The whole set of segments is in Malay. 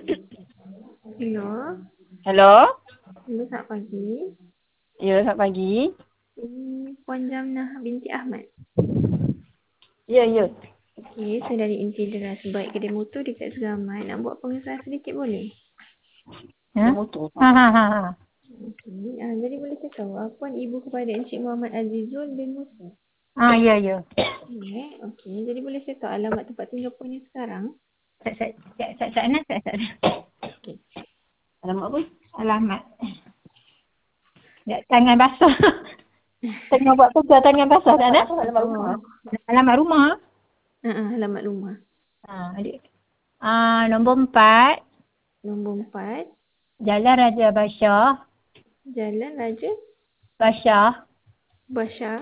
Hello. Hello? Hello, selamat pagi. Ya, selamat pagi. Ini Puan Jamnah binti Ahmad. Ya, ya. Okey, saya dari Insidera sebaik kedai motor dekat Segamat. Nak buat pengesahan sedikit boleh? Ha? Ha. Okey, jadi boleh saya tahu Puan ibu kepada Encik Muhammad Azizul bin Musa? Ya. Okey, jadi boleh saya tahu alamat tempat tinggal Puan yang sekarang? Sana. Okey. Alamat apa? Alamat. Tangan basah. Tengah buat kerja tangan basah tak ada? Alamat rumah. Alamat rumah. Adik. Nombor 4. Nombor 4, Jalan Raja Basyah. Jalan Raja Basyah. Bashar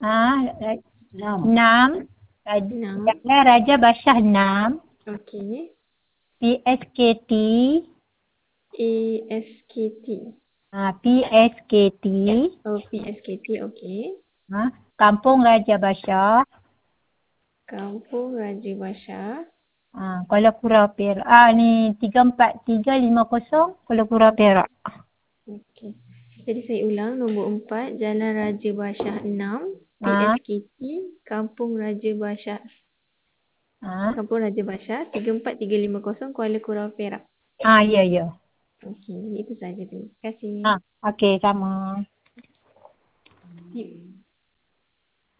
6. 6. Jalan Raja Basyah 6. Okey. PSKT. ASKT. PSKT. Oh, PSKT, okey. Kampung Raja Basyah. Kampung Raja Bashar. Kuala Kurau Perak. Ni 34350 Kuala Kurau Perak. Okey. Jadi saya ulang, nombor 4, Jalan Raja Bashar 6, PSKT, Kampung Raja Bashar. Kampung Raja Bashar 34350 Kuala Kurau Perak. Ya. Okey, itu saja. Terima kasih. Okey, sama.